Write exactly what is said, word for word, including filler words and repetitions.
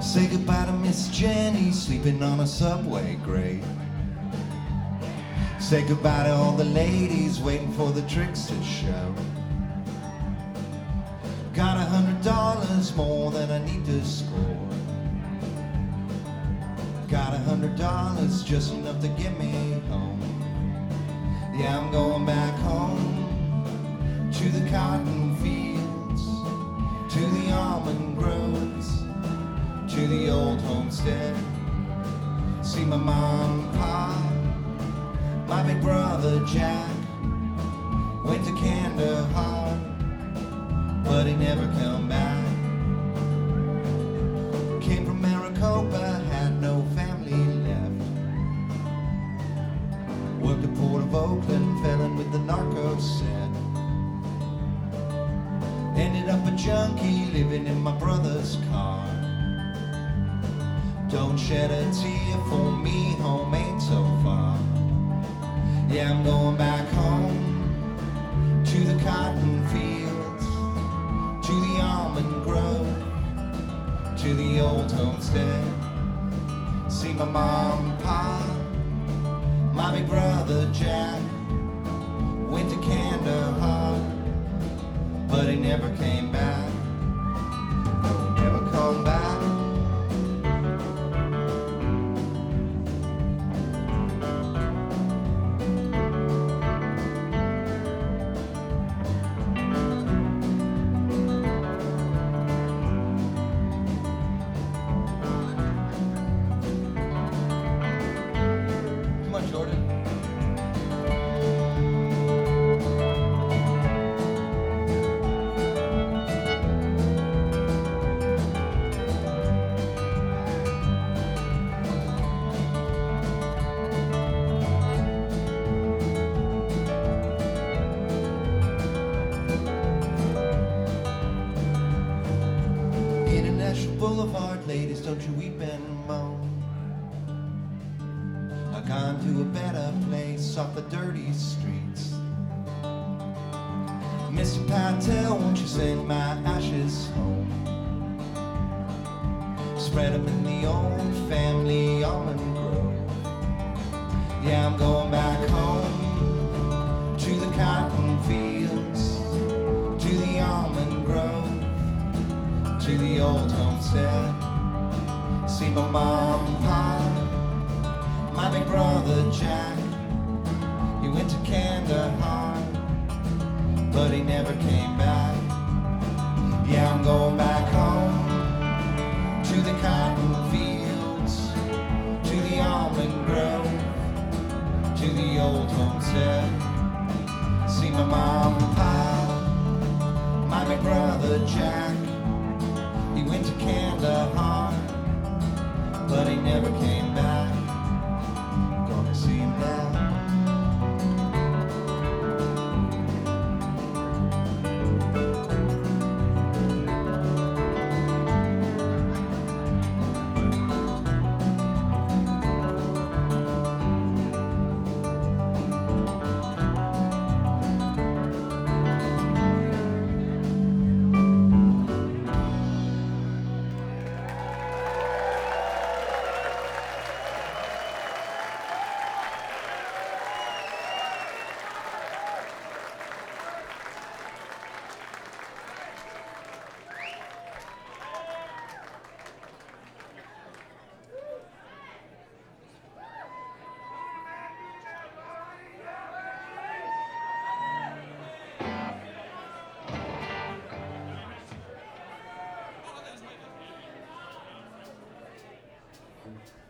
Say goodbye to Miss Jenny, sleeping on a subway grate. Say goodbye to all the ladies waiting for the tricks to show. Got a hundred dollars more than I need to score. Got a hundred dollars, just enough to get me home. Yeah, I'm going back home to the cotton fields, to the almond groves, to the old homestead. See my mom and pa, my big brother Jack went to Kandahar, but he never come back. Came from Maricopa, had no family left. Worked at Port of Oakland, fell in with the narco set. Ended up a junkie, living in my brother's car. Don't shed a tear for me, home ain't so far. Yeah, I'm going back home to the cotton fields, to the almond grove, to the old homestead. See my mom and pa, my big brother Jack went to Kandahar, but he never came back. No, he never come back. Boulevard, ladies, don't you weep and moan. I've gone to a better place off the dirty streets. Mister Patel, won't you send my ashes home? Spread them in the old family almond grove. Yeah, I'm going back home to the cotton fields, to the almond grove, to the old homestead. See my mom and pa, my big brother Jack. He went to Kandahar, but he never came back. Yeah, I'm going back home to the cotton fields, to the almond grove, to the old homestead. See my mom and pa, my big brother Jack. He went to Kandahar, but he never came back. Gonna see him now. Thank you.